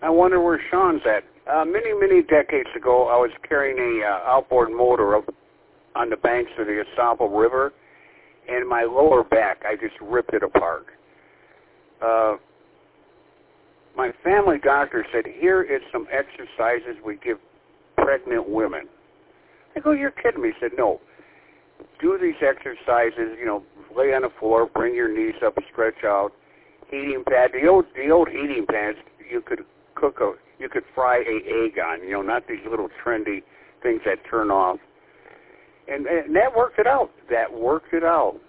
I wonder where Sean's at. Many decades ago, I was carrying a outboard motor up on the banks of the Asaba River, and my lower back, I just ripped it apart. My family doctor said, here is some exercises we give pregnant women. I go, you're kidding me. He said, no. Do these exercises, lay on the floor, bring your knees up, stretch out. Heating pad, the old heating pads, you could fry an egg on, not these little trendy things that turn off. And that worked it out.